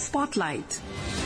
Spotlight.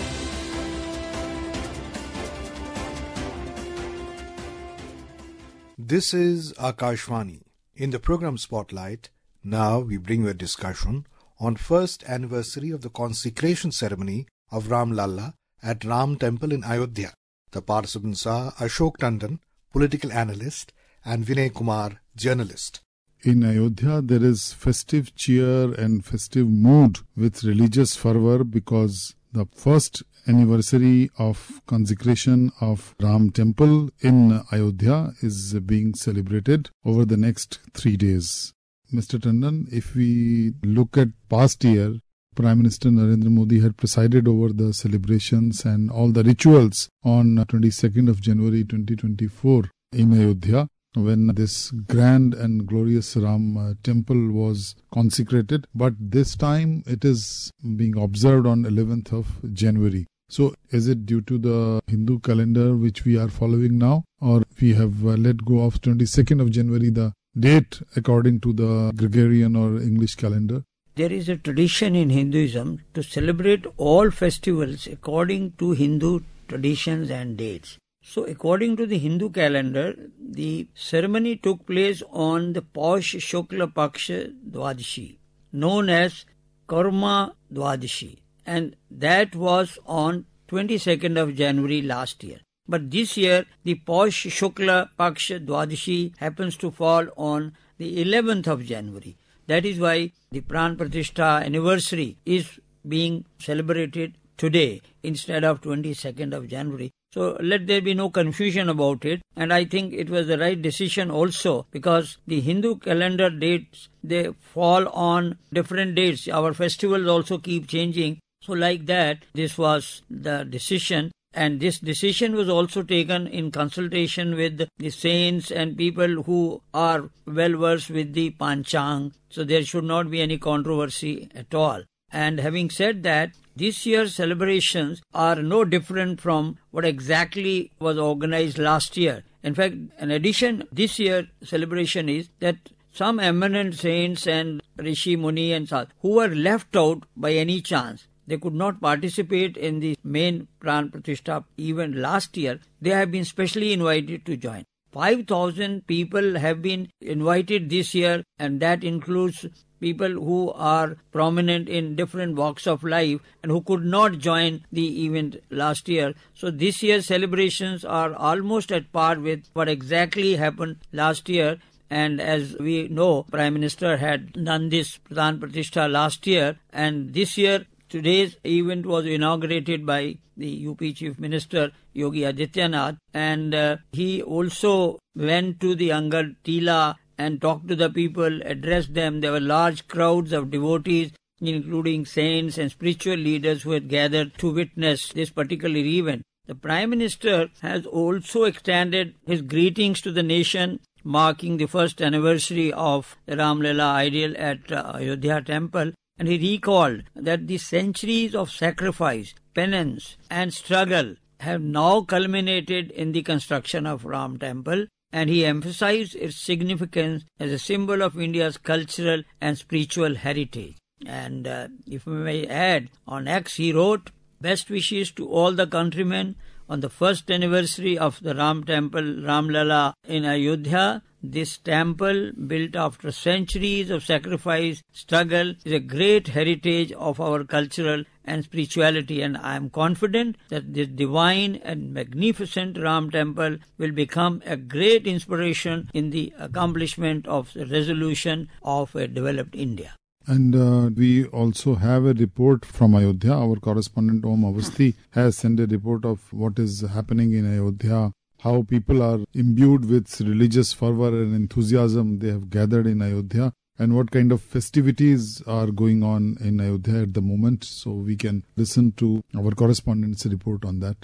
This is Akashvani. In the program Spotlight, now we bring you a discussion on first anniversary of the consecration ceremony of Ram Lalla at Ram Temple in Ayodhya. The participants are Ashok Tandon, political analyst, and Vinay Kumar, journalist. In Ayodhya, there is festive cheer and festive mood with religious fervor because the first anniversary of consecration of Ram Temple in Ayodhya is being celebrated over the next 3 days. Mr. Tandon, if we look at past year, Prime Minister Narendra Modi had presided over the celebrations and all the rituals on 22nd of January 2024 in Ayodhya, when this grand and glorious Ram temple was consecrated. But this time it is being observed on 11th of January. So is it due to the Hindu calendar which we are following now, or we have let go of 22nd of January, the date according to the Gregorian or English calendar? There is a tradition in Hinduism to celebrate all festivals according to Hindu traditions and dates. So according to the Hindu calendar, the ceremony took place on the Paush Shukla Paksha Dwadashi, known as Karma Dwadashi, and that was on 22nd of January last year. But this year, the Paush Shukla Paksha Dwadashi happens to fall on the 11th of January. That is why the Pran Pratishtha anniversary is being celebrated today instead of 22nd of January. So let there be no confusion about it. And I think it was the right decision also, because the Hindu calendar dates, they fall on different dates. Our festivals also keep changing. So like that, this was the decision. And this decision was also taken in consultation with the saints and people who are well versed with the Panchang. So there should not be any controversy at all. And having said that, this year's celebrations are no different from what exactly was organized last year. In fact, an addition this year's celebration is that some eminent saints and Rishi Muni and Sadhu who were left out by any chance, they could not participate in the main Pran Pratishtha event last year, they have been specially invited to join. 5,000 people have been invited this year, and that includes people who are prominent in different walks of life and who could not join the event last year. So this year's celebrations are almost at par with what exactly happened last year. And as we know, Prime Minister had done this Pran Pratishtha last year, and this year today's event was inaugurated by the UP Chief Minister Yogi Adityanath, and he also went to the Angad Tila and talked to the people, addressed them. There were large crowds of devotees, including saints and spiritual leaders who had gathered to witness this particular event. The Prime Minister has also extended his greetings to the nation, marking the first anniversary of the Ram Lalla ideal at Ayodhya Temple. And he recalled that the centuries of sacrifice, penance and struggle have now culminated in the construction of Ram Temple, and he emphasized its significance as a symbol of India's cultural and spiritual heritage. And if we may add, on X he wrote, "Best wishes to all the countrymen on the first anniversary of the Ram Temple, Ram Lalla in Ayodhya. This temple, built after centuries of sacrifice, struggle, is a great heritage of our cultural and spirituality, and I am confident that this divine and magnificent Ram Temple will become a great inspiration in the accomplishment of the resolution of a developed India." And we also have a report from Ayodhya. Our correspondent Om Avasthi has sent a report of what is happening in Ayodhya, how people are imbued with religious fervor and enthusiasm they have gathered in Ayodhya, and what kind of festivities are going on in Ayodhya at the moment. So we can listen to our correspondent's report on that.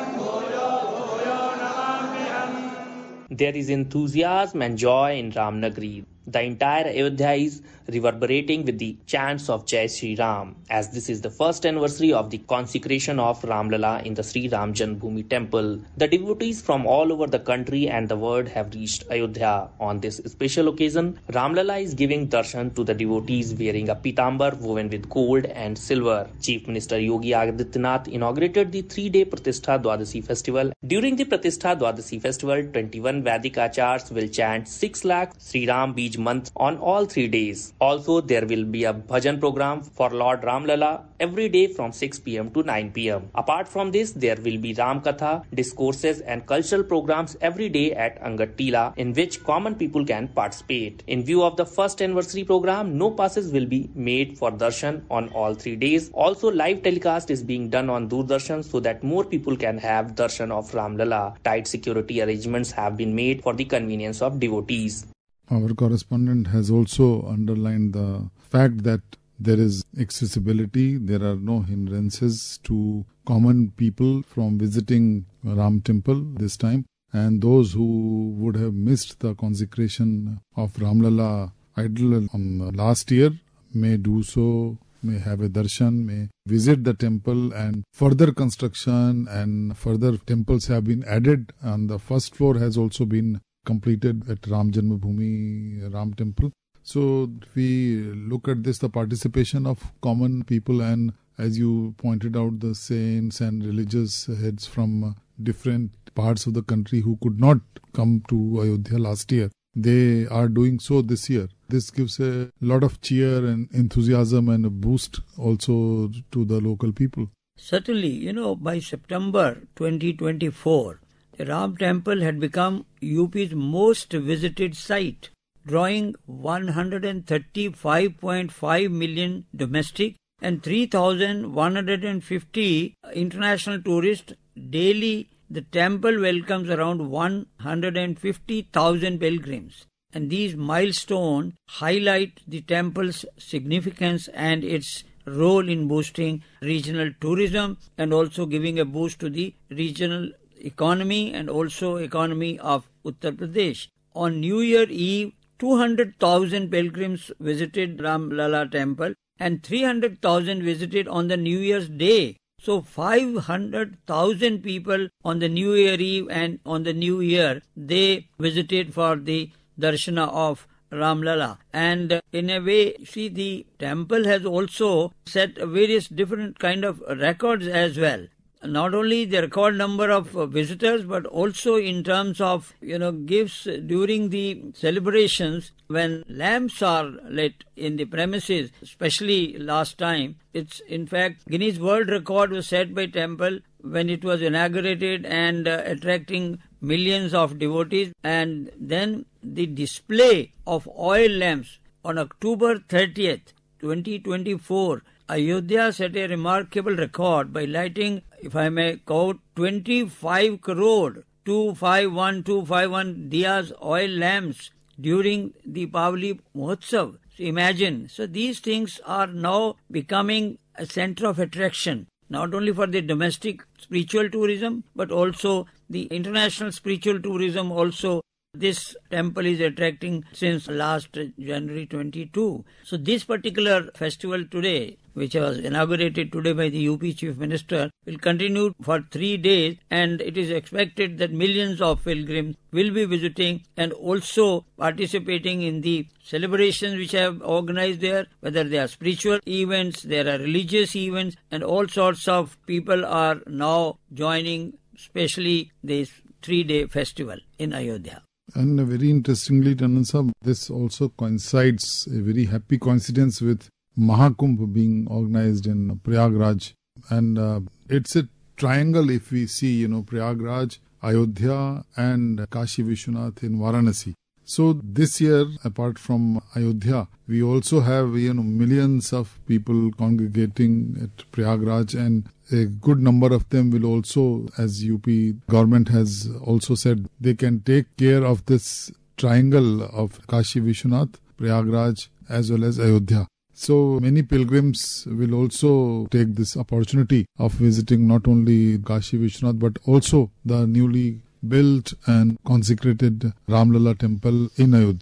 There is enthusiasm and joy in Ramnagari. The entire Ayodhya is reverberating with the chants of Jai Sri Ram, as this is the first anniversary of the consecration of Ramlala in the Sri Ram Janmabhoomi temple. The devotees from all over the country and the world have reached Ayodhya. On this special occasion, Ramlala is giving darshan to the devotees wearing a pitambar woven with gold and silver. Chief Minister Yogi Adityanath inaugurated the 3-day Pratishtha Dwadasi festival. During the Pratishtha Dwadasi festival, 21 Vedic Achars will chant 6 lakh Sri Ram Bij Mantra on all 3 days. Also, there will be a bhajan program for Lord Ramlala every day from 6 pm to 9 pm. Apart from this, there will be Ram Katha, discourses and cultural programs every day at Angat Tila, in which common people can participate. In view of the first anniversary program, no passes will be made for darshan on all 3 days. Also, live telecast is being done on Doordarshan so that more people can have darshan of Ramlala. Tight security arrangements have been made for the convenience of devotees. Our correspondent has also underlined the fact that there is accessibility, there are no hindrances to common people from visiting Ram Temple this time, and those who would have missed the consecration of Ramlala idol on last year may do so, may have a darshan, may visit the temple, and further construction and further temples have been added, and the first floor has also been completed at Ram Janmabhoomi Ram Temple. So if we look at this, the participation of common people, and as you pointed out, the saints and religious heads from different parts of the country who could not come to Ayodhya last year, they are doing so this year. This gives a lot of cheer and enthusiasm and a boost also to the local people. Certainly, by September 2024, the Ram Temple had become UP's most visited site, drawing 135.5 million domestic and 3,150 international tourists daily. The temple welcomes around 150,000 pilgrims. And these milestones highlight the temple's significance and its role in boosting regional tourism and also giving a boost to the regional economy and also economy of Uttar Pradesh. On New Year Eve, 200,000 pilgrims visited Ramlala temple and 300,000 visited on the New Year's Day. So 500,000 people on the New Year Eve and on the New Year, they visited for the darshana of Ramlala. And in a way, see, the temple has also set various different kind of records as well. Not only the record number of visitors, but also in terms of, gifts during the celebrations when lamps are lit in the premises, especially last time. It's in fact Guinness World Record was set by temple when it was inaugurated and attracting millions of devotees. And then the display of oil lamps on October 30th, 2024, Ayodhya set a remarkable record by lighting, if I may quote, 25 crore 251 diyas, oil lamps during the Pavali Mahotsav. So imagine. So these things are now becoming a center of attraction, not only for the domestic spiritual tourism, but also the international spiritual tourism also. This temple is attracting since last January 22. So this particular festival today, which was inaugurated today by the UP Chief Minister, will continue for 3 days, and it is expected that millions of pilgrims will be visiting and also participating in the celebrations which I have organized there, whether they are spiritual events, there are religious events, and all sorts of people are now joining, especially this 3-day festival in Ayodhya. And very interestingly, Tandon Sahab, this also coincides, a very happy coincidence with Mahakumbh being organized in Prayagraj. And it's a triangle if we see, Prayagraj, Ayodhya and Kashi Vishwanath in Varanasi. So this year, apart from Ayodhya, we also have, millions of people congregating at Prayagraj, and a good number of them will also, as UP government has also said, they can take care of this triangle of Kashi Vishwanath, Prayagraj as well as Ayodhya. So many pilgrims will also take this opportunity of visiting not only Kashi Vishwanath but also the newly built and consecrated Ramlala temple in Ayodhya.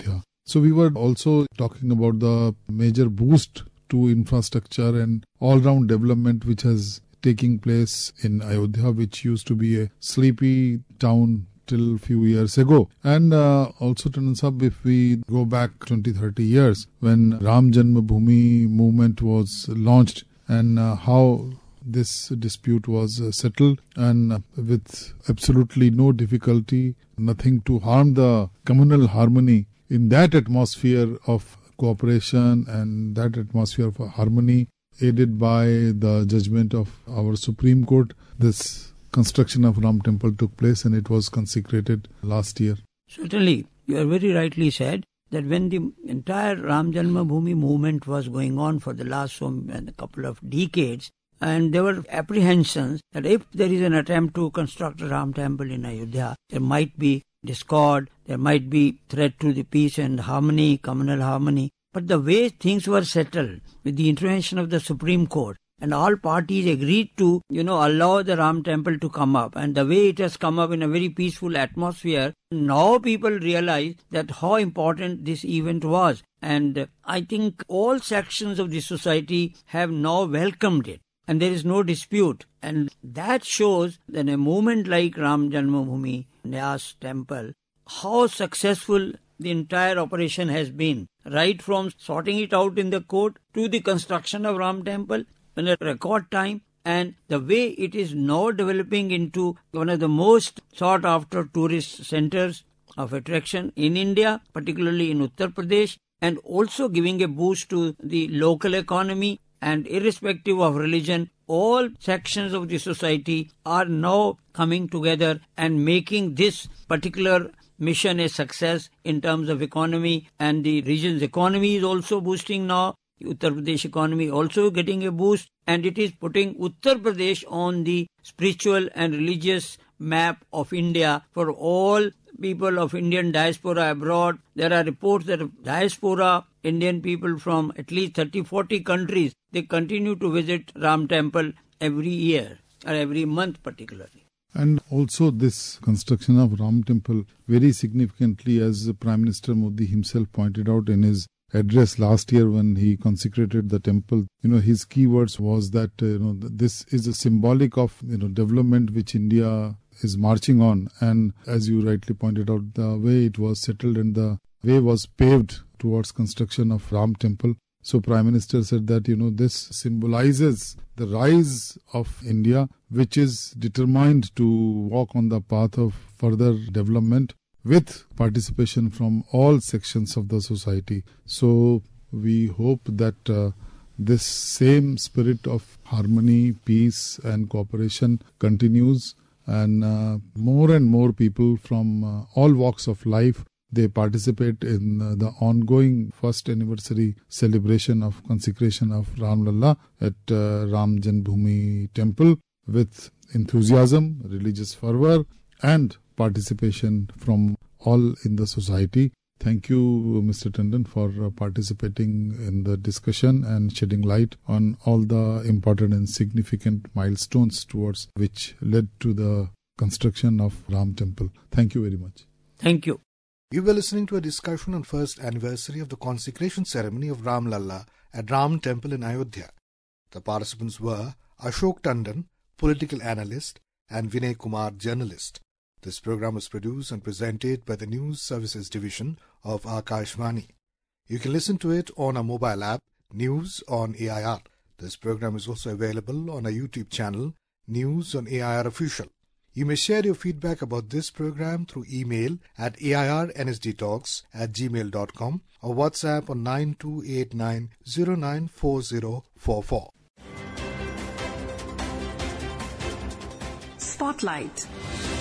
So we were also talking about the major boost to infrastructure and all-round development which has taking place in Ayodhya, which used to be a sleepy town till few years ago. And also, Tandon Sahab, if we go back 20-30 years when Ram Janmabhoomi movement was launched and how this dispute was settled and with absolutely no difficulty, nothing to harm the communal harmony, in that atmosphere of cooperation and that atmosphere of harmony, aided by the judgment of our Supreme Court, this construction of Ram Temple took place and it was consecrated last year. Certainly, you are very rightly said that when the entire Ram Janmabhoomi movement was going on for the last a couple of decades, and there were apprehensions that if there is an attempt to construct a Ram Temple in Ayodhya, there might be discord, there might be threat to the peace and harmony, communal harmony. But the way things were settled with the intervention of the Supreme Court, and all parties agreed to, allow the Ram Temple to come up. And the way it has come up in a very peaceful atmosphere, now people realize that how important this event was. And I think all sections of the society have now welcomed it. And there is no dispute. And that shows that a movement like Ram Janmabhoomi Nyas Temple, how successful the entire operation has been. Right from sorting it out in the court to the construction of Ram Temple in a record time, and the way it is now developing into one of the most sought after tourist centers of attraction in India, particularly in Uttar Pradesh, and also giving a boost to the local economy. And irrespective of religion, all sections of the society are now coming together and making this particular mission a success in terms of economy, and the region's economy is also boosting now. Uttar Pradesh economy also getting a boost, and it is putting Uttar Pradesh on the spiritual and religious map of India for all people of Indian diaspora abroad. There are reports that diaspora Indian people from at least 30-40 countries, they continue to visit Ram Temple every year or every month particularly. And also this construction of Ram Temple, very significantly, as Prime Minister Modi himself pointed out in his address last year when he consecrated the temple, his key words was that this is a symbolic of development which India is marching on. And as you rightly pointed out, the way it was settled and the way was paved towards construction of Ram Temple. So Prime Minister said that this symbolizes the rise of India, which is determined to walk on the path of further development with participation from all sections of the society. So we hope that this same spirit of harmony, peace and cooperation continues, and more people from all walks of life, they participate in the ongoing first anniversary celebration of consecration of Ram Lalla at Ram Janmabhoomi Temple with enthusiasm, religious fervor and participation from all in the society. Thank you, Mr. Tandon, for participating in the discussion and shedding light on all the important and significant milestones towards which led to the construction of Ram Temple. Thank you very much. Thank you. You were listening to a discussion on first anniversary of the consecration ceremony of Ram Lalla at Ram Temple in Ayodhya. The participants were Ashok Tandon, political analyst, and Vinay Kumar, journalist. This program was produced and presented by the News Services Division of Akashvani. You can listen to it on our mobile app, News on AIR. This program is also available on our YouTube channel, News on AIR Official. You may share your feedback about this program through email at airnsdtalks@gmail.com or WhatsApp on 9289094044. Spotlight.